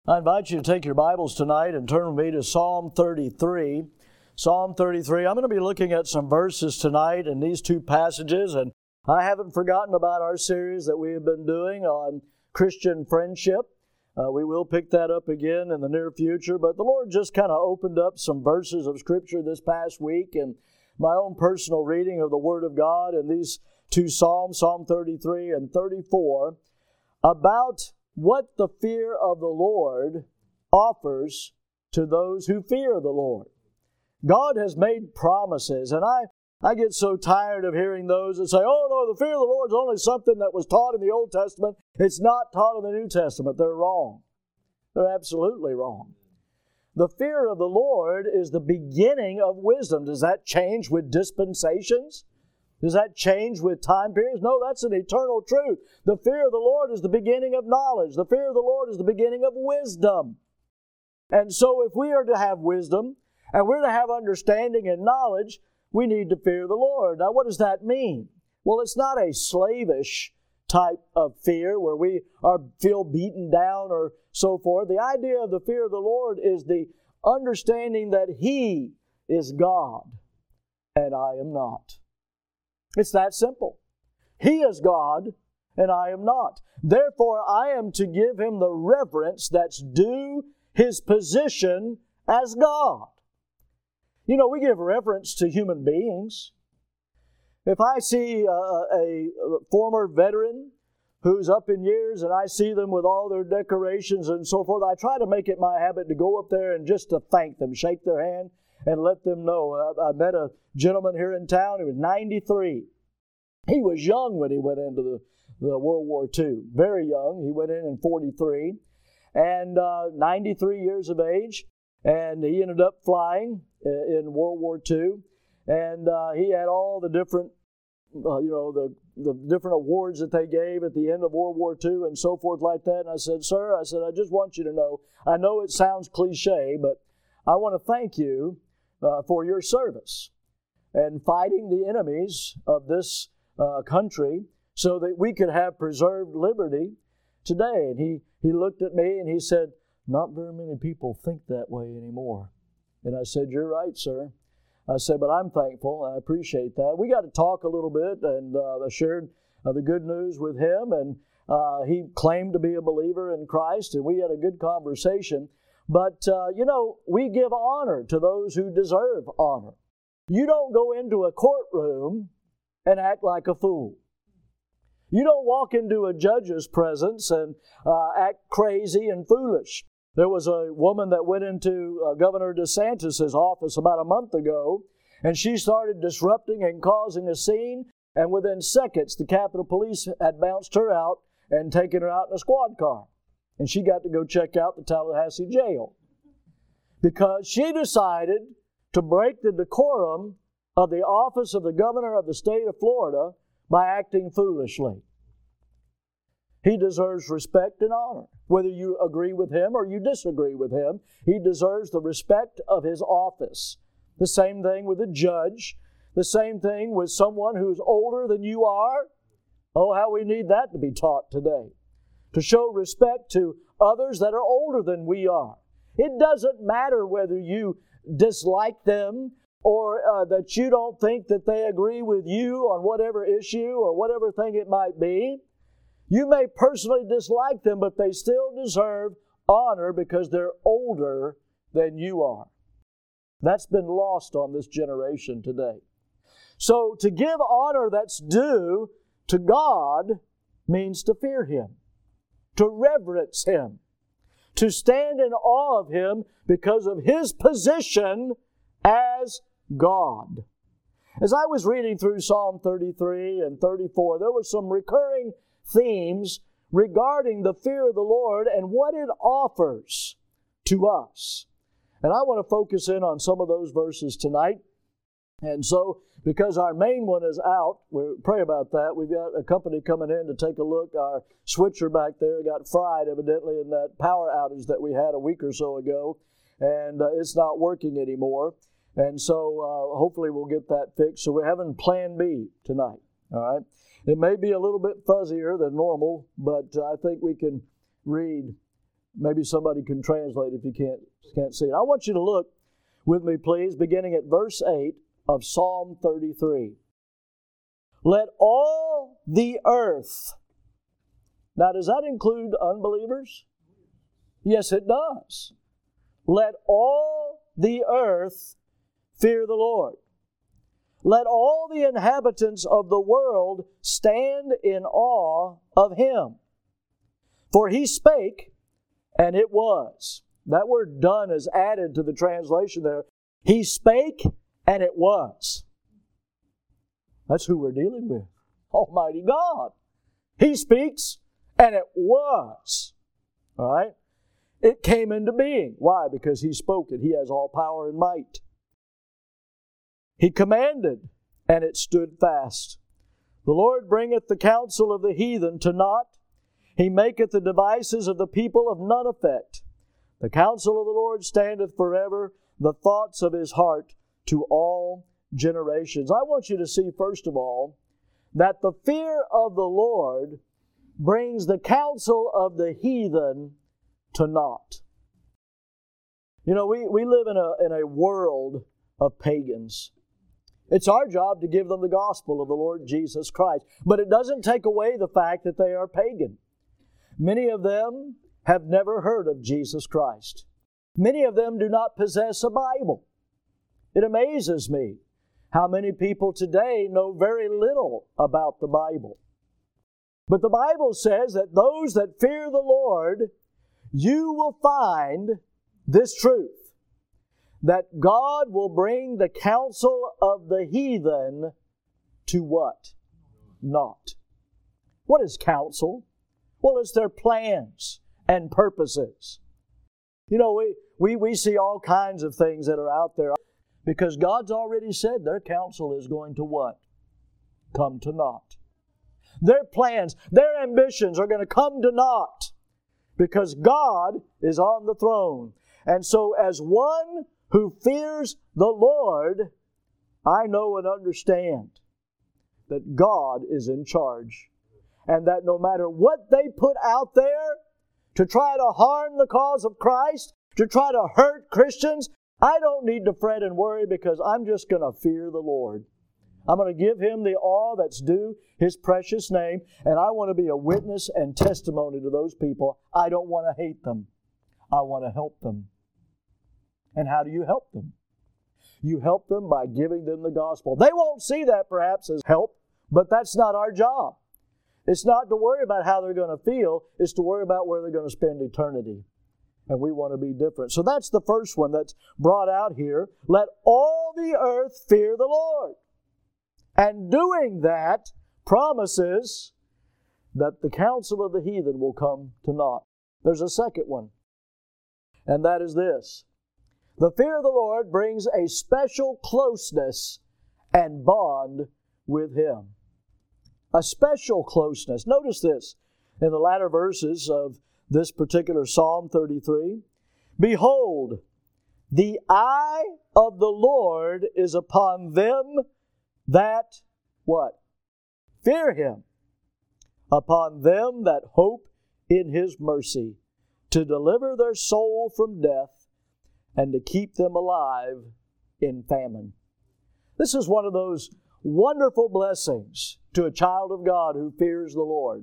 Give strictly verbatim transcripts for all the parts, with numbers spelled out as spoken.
I invite you to take your Bibles tonight and turn with me to Psalm thirty-three. Psalm thirty-three. I'm going to be looking at some verses tonight in these two passages, and I haven't forgotten about our series that we have been doing on Christian friendship. Uh, we will pick that up again in the near future, but the Lord just kind of opened up some verses of Scripture this past week, and my own personal reading of the Word of God in these two Psalms, Psalm thirty-three and thirty-four, about what the fear of the Lord offers to those who fear the Lord. God has made promises, and I, I get so tired of hearing those that say, oh no, the fear of the Lord is only something that was taught in the Old Testament. It's not taught in the New Testament. They're wrong. They're absolutely wrong. The fear of the Lord is the beginning of wisdom. Does that change with dispensations? Does that change with time periods? No, that's an eternal truth. The fear of the Lord is the beginning of knowledge. The fear of the Lord is the beginning of wisdom. And so if we are to have wisdom, and we're to have understanding and knowledge, we need to fear the Lord. Now, what does that mean? Well, it's not a slavish type of fear where we are feel beaten down or so forth. The idea of the fear of the Lord is the understanding that He is God and I am not. It's that simple. He is God and I am not. Therefore, I am to give Him the reverence that's due His position as God. You know, we give reverence to human beings. If I see a, a former veteran who's up in years and I see them with all their decorations and so forth, I try to make it my habit to go up there and just to thank them, shake their hand, and let them know. I, I met a gentleman here in town who was ninety-three. He was young when he went into the, the World War Two. Very young. He went in in forty-three. And uh, ninety-three years of age. And he ended up flying in World War Two. And uh, he had all the different, uh, you know, the, the different awards that they gave at the end of World War Two and so forth like that. And I said, sir, I said, I just want you to know, I know it sounds cliche, but I want to thank you uh, for your service and fighting the enemies of this uh, country so that we could have preserved liberty today. And he, he looked at me and he said, not very many people think that way anymore. And I said, you're right, sir. I said, but I'm thankful. I appreciate that. We got to talk a little bit, and uh, I shared uh, the good news with him, and uh, he claimed to be a believer in Christ, and we had a good conversation. But, uh, you know, we give honor to those who deserve honor. You don't go into a courtroom and act like a fool. You don't walk into a judge's presence and uh, act crazy and foolish. There was a woman that went into uh, Governor DeSantis' office about a month ago, and she started disrupting and causing a scene, and within seconds the Capitol Police had bounced her out and taken her out in a squad car. And she got to go check out the Tallahassee jail because she decided to break the decorum of the office of the governor of the state of Florida by acting foolishly. He deserves respect and honor. Whether you agree with him or you disagree with him, he deserves the respect of his office. The same thing with a judge. The same thing with someone who's older than you are. Oh, how we need that to be taught today. To show respect to others that are older than we are. It doesn't matter whether you dislike them or uh, that you don't think that they agree with you on whatever issue or whatever thing it might be. You may personally dislike them, but they still deserve honor because they're older than you are. That's been lost on this generation today. So to give honor that's due to God means to fear Him, to reverence Him, to stand in awe of Him because of His position as God. As I was reading through Psalm thirty-three and thirty-four, there were some recurring themes regarding the fear of the Lord and what it offers to us. And I want to focus in on some of those verses tonight. And so, because our main one is out, we pray about that. We've got a company coming in to take a look. Our switcher back there got fried evidently in that power outage that we had a week or so ago. And uh, it's not working anymore. And so uh, hopefully we'll get that fixed. So we're having plan B tonight. All right. It may be a little bit fuzzier than normal, but I think we can read Maybe somebody can translate if you can't, can't see it. I want you to look with me, please, beginning at verse eight of Psalm thirty-three. Let all the earth. Now, does that include unbelievers? Yes, it does. Let all the earth fear the Lord. Let all the inhabitants of the world stand in awe of Him. For He spake, and it was. That word done is added to the translation there. He spake, and it was. That's who we're dealing with. Almighty God. He speaks, and it was. All right? It came into being. Why? Because He spoke it. He has all power and might. He commanded, and it stood fast. The Lord bringeth the counsel of the heathen to naught. He maketh the devices of the people of none effect. The counsel of the Lord standeth forever, the thoughts of His heart to all generations. I want you to see, first of all, that the fear of the Lord brings the counsel of the heathen to naught. You know, we, we live in a, in a world of pagans. It's our job to give them the gospel of the Lord Jesus Christ. But it doesn't take away the fact that they are pagan. Many of them have never heard of Jesus Christ. Many of them do not possess a Bible. It amazes me how many people today know very little about the Bible. But the Bible says that those that fear the Lord, you will find this truth, that God will bring the counsel of the heathen to what? Naught. What is counsel? Well, it's their plans and purposes. You know, we, we, we see all kinds of things that are out there because God's already said their counsel is going to what? Come to naught. Their plans, their ambitions are going to come to naught because God is on the throne. And so as one who fears the Lord, I know and understand that God is in charge. And that no matter what they put out there to try to harm the cause of Christ, to try to hurt Christians, I don't need to fret and worry because I'm just going to fear the Lord. I'm going to give Him the awe that's due His precious name, and I want to be a witness and testimony to those people. I don't want to hate them. I want to help them. And how do you help them? You help them by giving them the gospel. They won't see that perhaps as help, but that's not our job. It's not to worry about how they're going to feel. It's to worry about where they're going to spend eternity. And we want to be different. So that's the first one that's brought out here. Let all the earth fear the Lord. And doing that promises that the counsel of the heathen will come to naught. There's a second one. And that is this. The fear of the Lord brings a special closeness and bond with Him. A special closeness. Notice this in the latter verses of this particular Psalm thirty-three. Behold, the eye of the Lord is upon them that, what? Fear Him. Upon them that hope in His mercy, to deliver their soul from death and to keep them alive in famine. This is one of those wonderful blessings to a child of God who fears the Lord.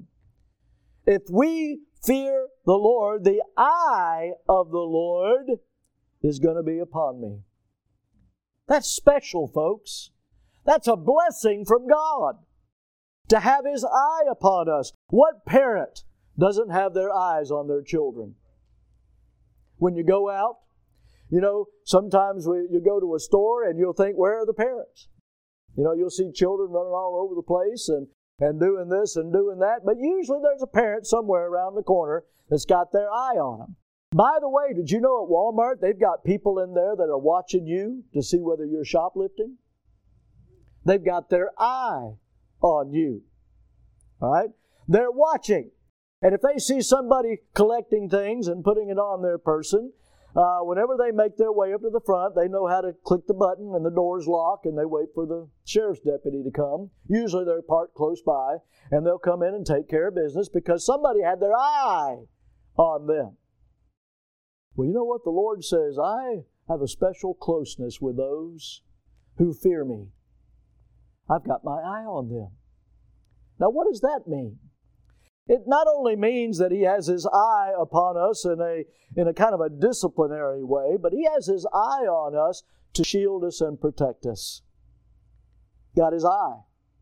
If we fear the Lord, the eye of the Lord is going to be upon me. That's special, folks. That's a blessing from God to have His eye upon us. What parent doesn't have their eyes on their children? When you go out, you know, sometimes we, you go to a store and you'll think, where are the parents? You know, you'll see children running all over the place and, and doing this and doing that, but usually there's a parent somewhere around the corner that's got their eye on them. By the way, did you know at Walmart they've got people in there that are watching you to see whether you're shoplifting? They've got their eye on you. All right? They're watching. And if they see somebody collecting things and putting it on their person, uh, whenever they make their way up to the front, they know how to click the button and the doors lock and they wait for the sheriff's deputy to come. Usually they're parked close by and they'll come in and take care of business because somebody had their eye on them. Well, you know what the Lord says? I have a special closeness with those who fear me. I've got my eye on them. Now, what does that mean? It not only means that He has His eye upon us in a, in a kind of a disciplinary way, but He has His eye on us to shield us and protect us. Got His eye.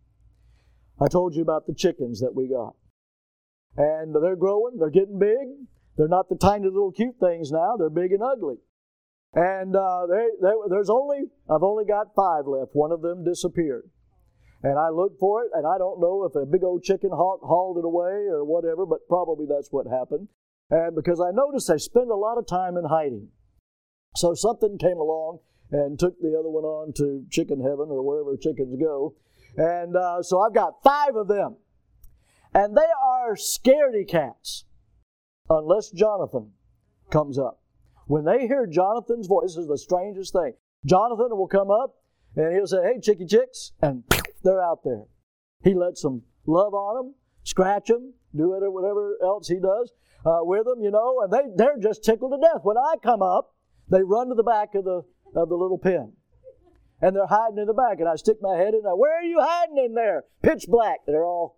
I told you about the chickens that we got. And they're growing, they're getting big. They're not the tiny little cute things now, they're big and ugly. And uh, they, they, there's only, I've only got five left. One of them disappeared. And I looked for it, and I don't know if a big old chicken hawk hauled it away or whatever, but probably that's what happened. And because I noticed they spend a lot of time in hiding. So something came along and took the other one on to chicken heaven or wherever chickens go. And uh, so I've got five of them. And they are scaredy cats, unless Jonathan comes up. When they hear Jonathan's voice, this is the strangest thing. Jonathan will come up, and he'll say, hey, chickie chicks, and they're out there. He lets them love on them, scratch them, do whatever, whatever else he does uh, with them, you know, and they, they're just tickled to death. When I come up, they run to the back of the, of the little pen, and they're hiding in the back, and I stick my head in there. Where are you hiding in there? Pitch black. They're all...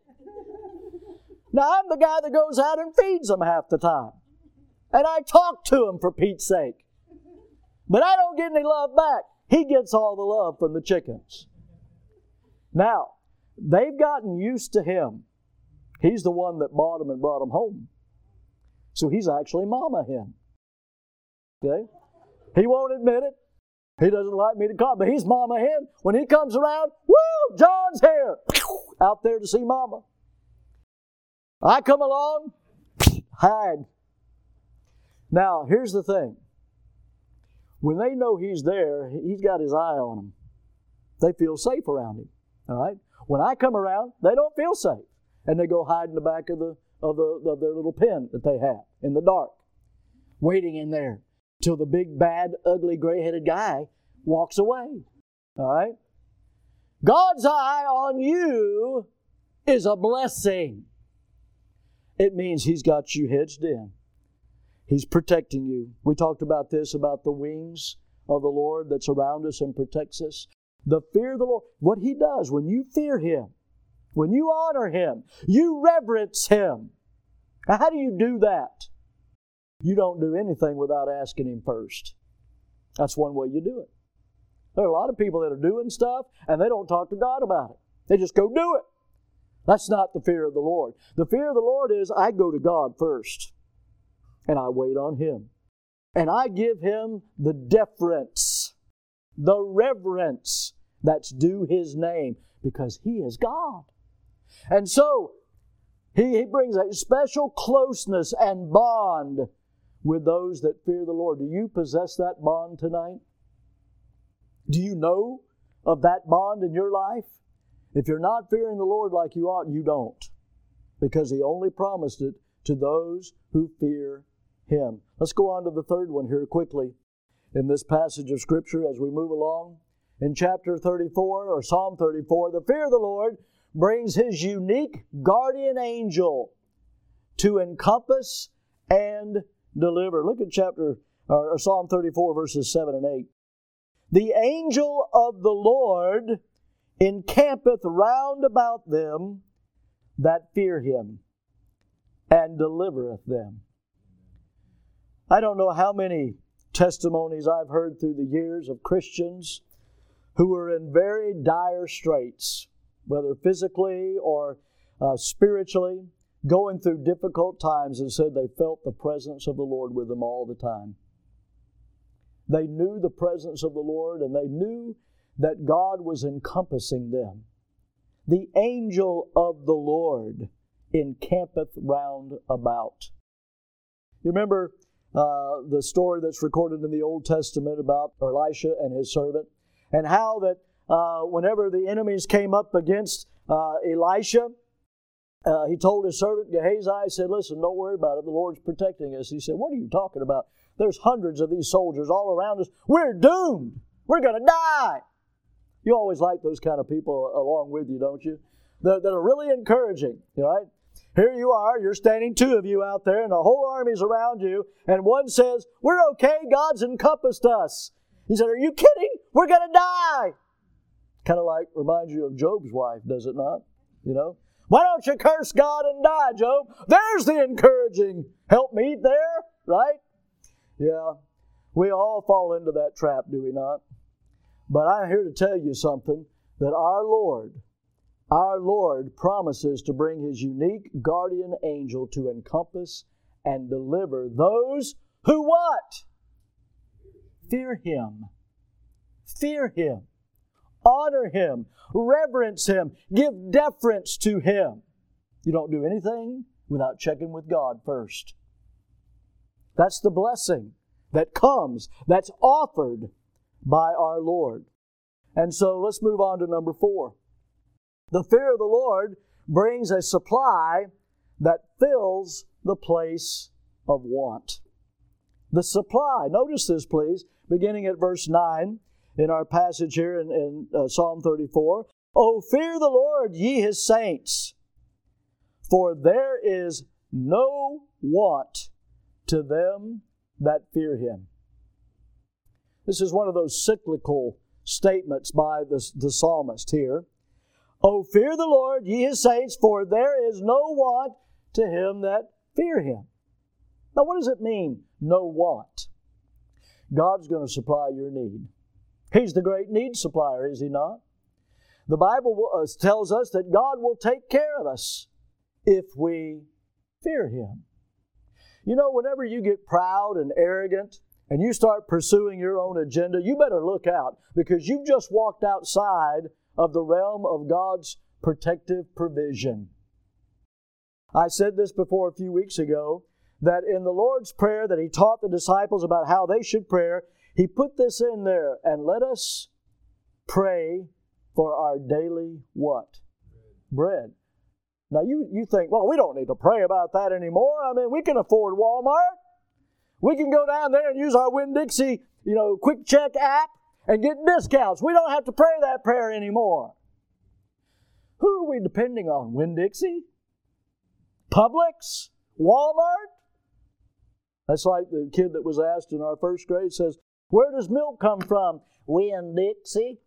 Now, I'm the guy that goes out and feeds them half the time. And I talk to them for Pete's sake. But I don't get any love back. He gets all the love from the chickens. Now, they've gotten used to him. He's the one that bought them and brought them home. So he's actually mama hen. Okay? He won't admit it. He doesn't like me to call, but he's mama hen. When he comes around, woo, John's here. Out there to see mama. I come along, hide. Now, here's the thing. When they know he's there, he's got his eye on them. They feel safe around him. All right? When I come around, they don't feel safe. And they go hide in the back of the of the of their little pen that they have in the dark, waiting in there till the big, bad, ugly, gray-headed guy walks away. All right? God's eye on you is a blessing. It means He's got you hedged in. He's protecting you. We talked about this, about the wings of the Lord that's around us and protects us. The fear of the Lord, what He does when you fear Him, when you honor Him, you reverence Him. Now, how do you do that? You don't do anything without asking Him first. That's one way you do it. There are a lot of people that are doing stuff and they don't talk to God about it. They just go do it. That's not the fear of the Lord. The fear of the Lord is I go to God first and I wait on Him. And I give Him the deference, the reverence that's due His name because He is God. And so He, he brings a special closeness and bond with those that fear the Lord. Do you possess that bond tonight? Do you know of that bond in your life? If you're not fearing the Lord like you ought, you don't. Because He only promised it to those who fear Him. Let's go on to the third one here quickly in this passage of Scripture as we move along. In chapter thirty-four, or Psalm thirty-four, the fear of the Lord brings His unique guardian angel to encompass and deliver. Look at chapter or Psalm thirty-four, verses seven and eight. The angel of the Lord encampeth round about them that fear Him, and delivereth them. I don't know how many testimonies I've heard through the years of Christians who were in very dire straits, whether physically or uh, spiritually, going through difficult times, and said they felt the presence of the Lord with them all the time. They knew the presence of the Lord, and they knew that God was encompassing them. The angel of the Lord encampeth round about. You remember uh, the story that's recorded in the Old Testament about Elisha and his servant, and how that uh, whenever the enemies came up against uh, Elisha, uh, he told his servant Gehazi, he said, listen, don't worry about it. The Lord's protecting us. He said, what are you talking about? There's hundreds of these soldiers all around us. We're doomed. We're going to die. You always like those kind of people along with you, don't you? That, that are really encouraging, right? Here you are, you're standing, two of you out there, and the whole army's around you, and one says, we're okay, God's encompassed us. He said, are you kidding? We're going to die. Kind of like, reminds you of Job's wife, does it not? You know? Why don't you curse God and die, Job? There's the encouraging helpmeet there, right? Yeah, we all fall into that trap, do we not? But I'm here to tell you something, that our Lord, our Lord promises to bring His unique guardian angel to encompass and deliver those who what? Fear Him. Fear Him. Honor Him. Reverence Him. Give deference to Him. You don't do anything without checking with God first. That's the blessing that comes, that's offered by our Lord. And so let's move on to number four. The fear of the Lord brings a supply that fills the place of want. The supply, notice this please, beginning at verse nine in our passage here in, in uh, Psalm thirty-four. O fear the Lord, ye His saints, for there is no want to them that fear Him. This is one of those cyclical statements by the, the psalmist here. O fear the Lord, ye His saints, for there is no want to him that fear Him. Now what does it mean, no want? God's going to supply your need. He's the great need supplier, is He not? The Bible tells us that God will take care of us if we fear Him. You know, whenever you get proud and arrogant and you start pursuing your own agenda, you better look out, because you've just walked outside of the realm of God's protective provision. I said this before a few weeks ago, that in the Lord's Prayer that He taught the disciples about how they should pray, He put this in there, and let us pray for our daily what? Bread. Now you, you think, well, we don't need to pray about that anymore. I mean, we can afford Walmart. We can go down there and use our Winn-Dixie, you know, quick check app and get discounts. We don't have to pray that prayer anymore. Who are we depending on? Winn-Dixie? Publix? Walmart? That's like the kid that was asked in our first grade, says, where does milk come from? Winn-Dixie.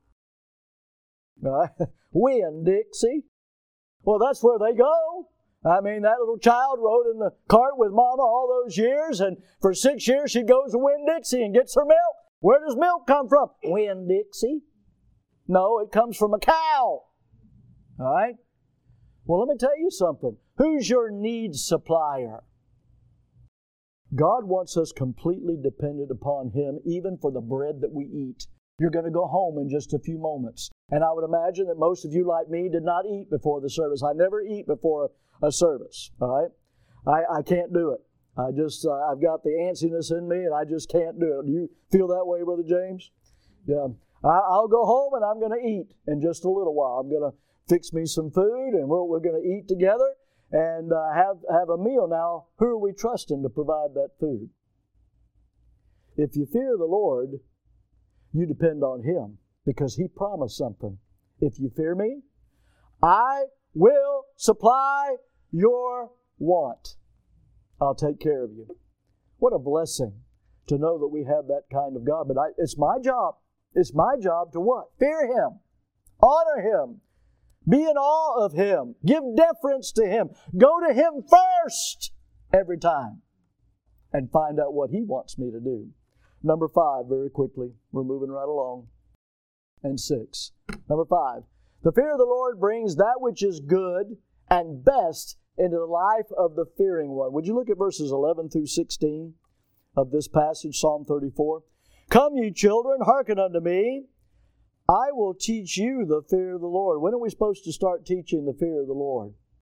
Winn-Dixie. Well, that's where they go. I mean, that little child rode in the cart with Mama all those years, and for six years she goes to Winn-Dixie and gets her milk. Where does milk come from? Winn-Dixie. No, it comes from a cow. All right? Well, let me tell you something. Who's your needs supplier? God wants us completely dependent upon Him, even for the bread that we eat. You're going to go home in just a few moments. And I would imagine that most of you, like me, did not eat before the service. I never eat before a, a service, all right? I, I can't do it. I just, uh, I've got the antsiness in me, and I just can't do it. Do you feel that way, Brother James? Yeah. I, I'll go home, and I'm going to eat in just a little while. I'm going to fix me some food, and we're, we're going to eat together and uh, have, have a meal. Now, who are we trusting to provide that food? If you fear the Lord, you depend on Him, because He promised something. If you fear me, I will supply your want. I'll take care of you. What a blessing to know that we have that kind of God. But I, it's my job. It's my job to what? Fear Him. Honor Him. Be in awe of Him. Give deference to Him. Go to Him first every time and find out what He wants me to do. Number five, very quickly. We're moving right along. And six. Number five. The fear of the Lord brings that which is good and best into the life of the fearing one. Would you look at verses eleven through sixteen of this passage, Psalm thirty-four? Come, ye children, hearken unto me. I will teach you the fear of the Lord. When are we supposed to start teaching the fear of the Lord?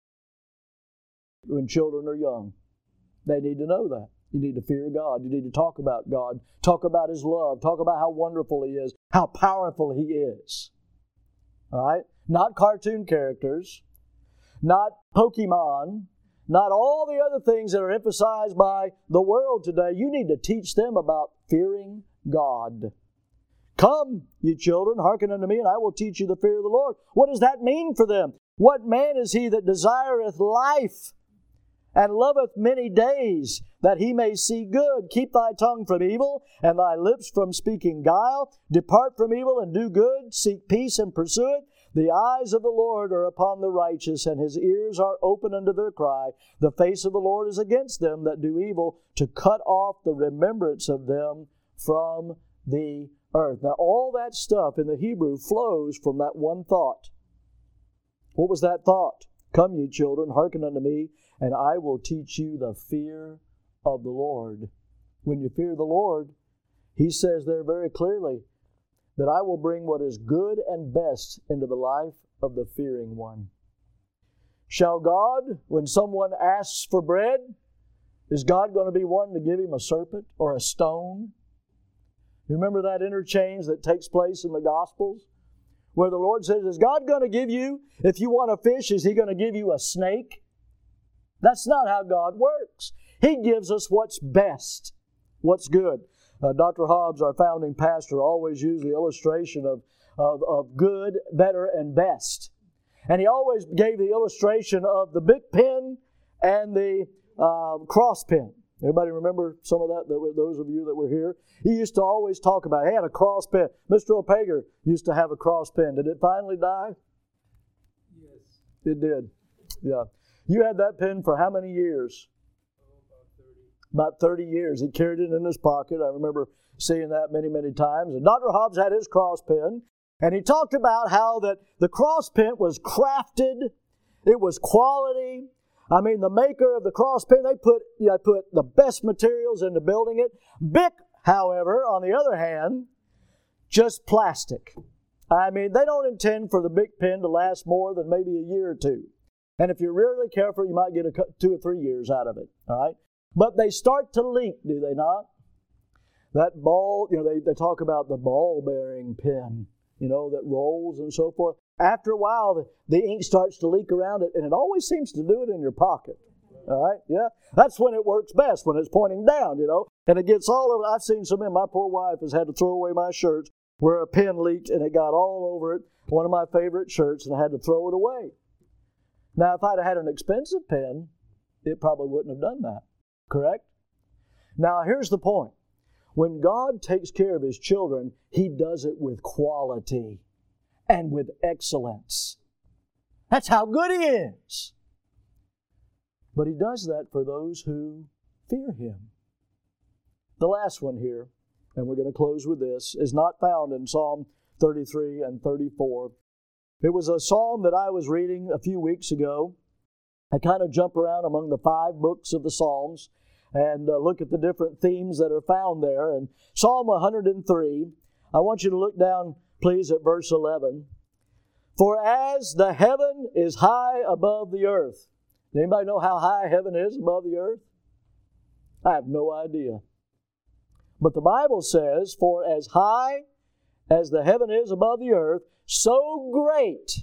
When children are young. They need to know that. You need to fear God. You need to talk about God. Talk about His love. Talk about how wonderful He is. How powerful He is. All right? Not cartoon characters. Not Pokemon. Not all the other things that are emphasized by the world today. You need to teach them about fearing God. Come, ye children, hearken unto me, and I will teach you the fear of the Lord. What does that mean for them? What man is he that desireth life and loveth many days, that he may see good. Keep thy tongue from evil, and thy lips from speaking guile. Depart from evil and do good. Seek peace and pursue it. The eyes of the Lord are upon the righteous, and his ears are open unto their cry. The face of the Lord is against them that do evil, to cut off the remembrance of them from the earth. Now, all that stuff in the Hebrew flows from that one thought. What was that thought? Come, ye children, hearken unto me, and I will teach you the fear of the Lord. When you fear the Lord, he says there very clearly that I will bring what is good and best into the life of the fearing one. Shall God, when someone asks for bread, is God going to be one to give him a serpent or a stone? You remember that interchange that takes place in the Gospels? Where the Lord says, is God going to give you, if you want a fish, is He going to give you a snake? That's not how God works. He gives us what's best, what's good. Uh, Doctor Hobbs, our founding pastor, always used the illustration of, of, of good, better, and best. And he always gave the illustration of the big pen and the uh, cross pen. Everybody remember some of that, that, those of you that were here? He used to always talk about, he had a cross pen. Mister O'Pager used to have a cross pen. Did it finally die? Yes. It did. Yeah. You had that pen for how many years? Oh, about thirty. About thirty years. He carried it in his pocket. I remember seeing that many, many times. And Doctor Hobbs had his cross pen. And he talked about how that the cross pen was crafted. It was quality. I mean, the maker of the cross pen, they put, you know, put the best materials into building it. Bic, however, on the other hand, just plastic. I mean, they don't intend for the Bic pen to last more than maybe a year or two. And if you're really careful, you might get a two or three years out of it. All right? But they start to leak, do they not? That ball, you know, they, they talk about the ball-bearing pen, you know, that rolls and so forth. After a while, the, the ink starts to leak around it, and it always seems to do it in your pocket. All right? Yeah? That's when it works best, when it's pointing down, you know. And it gets all over. I've seen some of my poor wife has had to throw away my shirts where a pen leaked and it got all over it. One of my favorite shirts, and I had to throw it away. Now, if I'd have had an expensive pen, it probably wouldn't have done that. Correct? Now, here's the point. When God takes care of His children, He does it with quality and with excellence. That's how good He is. But He does that for those who fear Him. The last one here, and we're going to close with this, is not found in Psalm thirty-three and thirty-four. It was a psalm that I was reading a few weeks ago. I kind of jump around among the five books of the Psalms and uh, look at the different themes that are found there. And Psalm one hundred three, I want you to look down, please, at verse eleven. For as the heaven is high above the earth. Does anybody know how high heaven is above the earth? I have no idea. But the Bible says, for as high as the heaven is above the earth, so great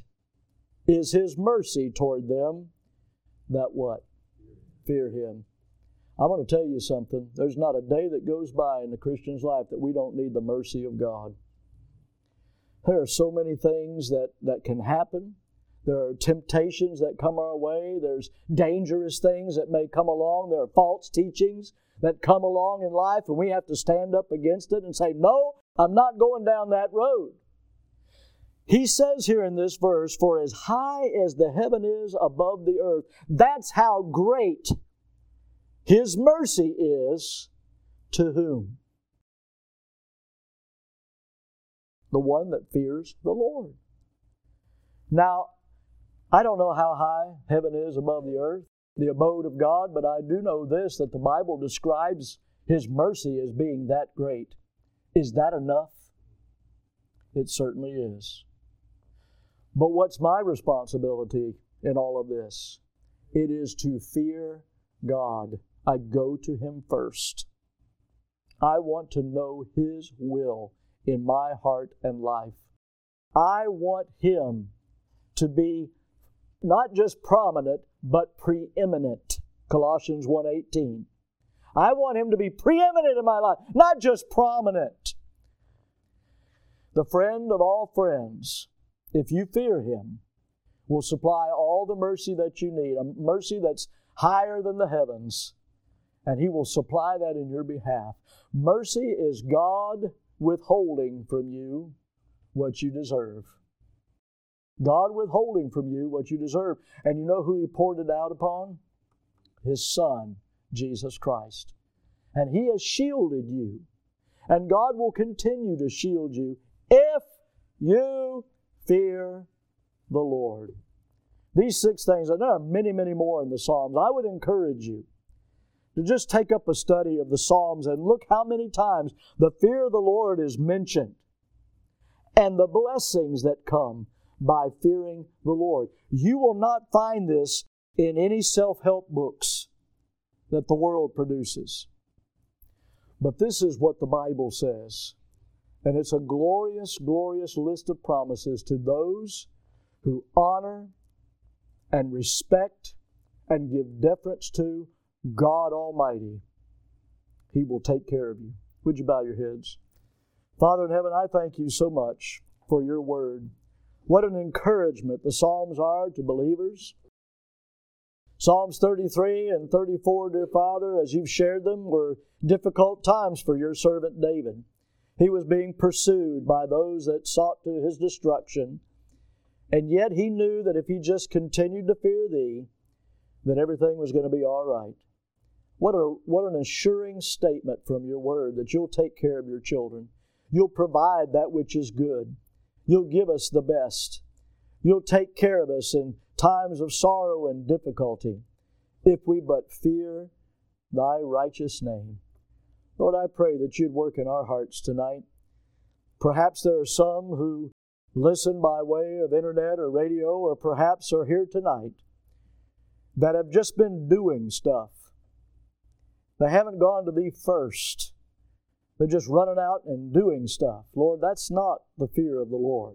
is His mercy toward them that what? Fear Him. I'm going to tell you something. There's not a day that goes by in the Christian's life that we don't need the mercy of God. There are so many things that, that can happen. There are temptations that come our way. There's dangerous things that may come along. There are false teachings that come along in life, and we have to stand up against it and say, no, I'm not going down that road. He says here in this verse, for as high as the heaven is above the earth, that's how great His mercy is to whom? The one that fears the Lord. Now, I don't know how high heaven is above the earth, the abode of God, but I do know this, that the Bible describes His mercy as being that great. Is that enough? It certainly is. But what's my responsibility in all of this? It is to fear God. I go to Him first. I want to know His will in my heart and life. I want Him to be not just prominent, but preeminent. Colossians one eighteen. I want Him to be preeminent in my life, not just prominent. The friend of all friends, if you fear Him, will supply all the mercy that you need, a mercy that's higher than the heavens, and He will supply that in your behalf. Mercy is God withholding from you what you deserve. God withholding from you what you deserve. And you know who He poured it out upon? His Son, Jesus Christ. And He has shielded you. And God will continue to shield you if you fear the Lord. These six things, and there are many, many more in the Psalms. I would encourage you to just take up a study of the Psalms and look how many times the fear of the Lord is mentioned and the blessings that come by fearing the Lord. You will not find this in any self-help books that the world produces. But this is what the Bible says. And it's a glorious, glorious list of promises to those who honor and respect and give deference to God Almighty. He will take care of you. Would you bow your heads? Father in heaven, I thank You so much for Your word. What an encouragement the Psalms are to believers. Psalms thirty-three and thirty-four, dear Father, as You've shared them, were difficult times for Your servant David. He was being pursued by those that sought to his destruction. And yet he knew that if he just continued to fear Thee, that everything was going to be all right. What a what an assuring statement from Your word that You'll take care of Your children. You'll provide that which is good. You'll give us the best. You'll take care of us in times of sorrow and difficulty if we but fear Thy righteous name. Lord, I pray that You'd work in our hearts tonight. Perhaps there are some who listen by way of internet or radio, or perhaps are here tonight, that have just been doing stuff. They haven't gone to Thee first. They're just running out and doing stuff. Lord, that's not the fear of the Lord.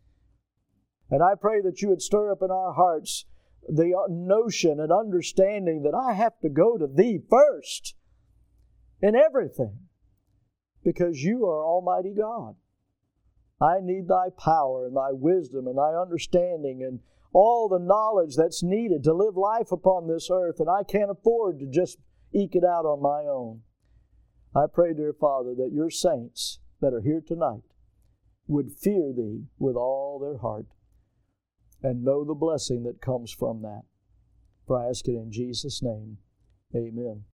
And I pray that You would stir up in our hearts the notion and understanding that I have to go to Thee first in everything, because You are Almighty God. I need Thy power and Thy wisdom and Thy understanding and all the knowledge that's needed to live life upon this earth, and I can't afford to just eke it out on my own. I pray, dear Father, that Your saints that are here tonight would fear Thee with all their heart and know the blessing that comes from that. For I ask it in Jesus' name. Amen.